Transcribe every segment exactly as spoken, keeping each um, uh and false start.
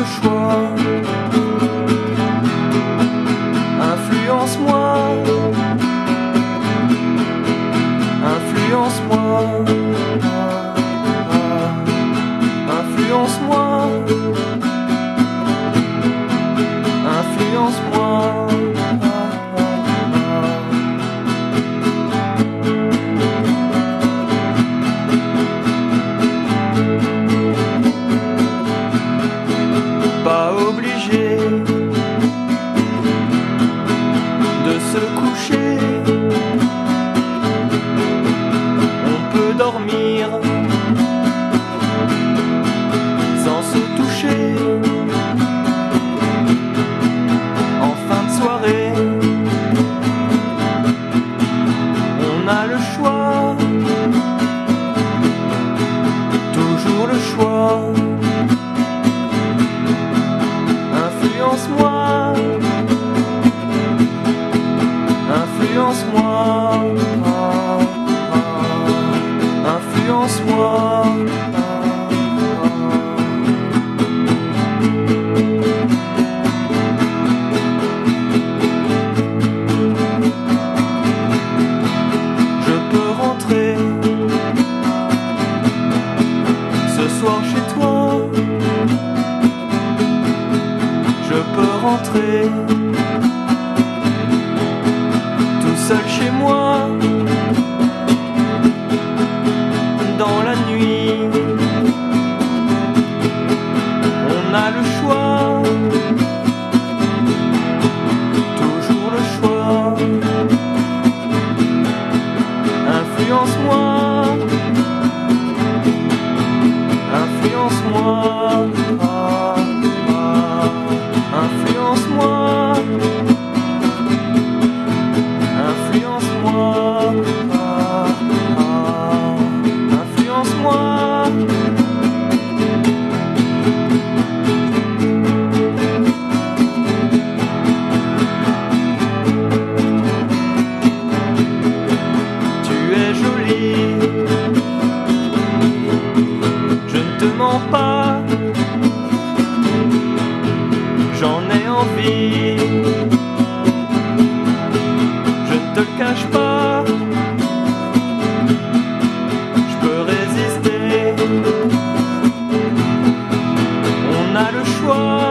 le choix. Influence-moi, influence-moi, influence-moi, influence-moi. Pas obligé de se coucher, on peut dormir sans se toucher. En fin de soirée, on a le choix, toujours le choix. Influence-moi, influence-moi, influence-moi. Je peux rentrer ce soir chez toi. Je peux rentrer tout seul chez moi, dans la nuit. On a le choix, toujours le choix. Influence-moi, influence-moi. Influence-moi, influence-moi, influence-moi. Tu es jolie, je ne te mens pas. J'en ai envie, je ne te le cache pas. Je peux résister, on a le choix,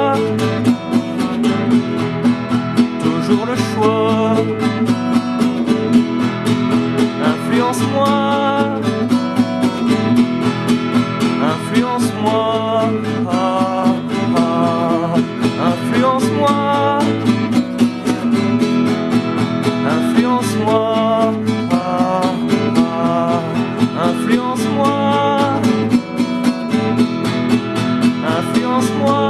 toujours le choix. Influence-moi, influence-moi. Influence-moi, influence-moi, influence-moi, influence-moi.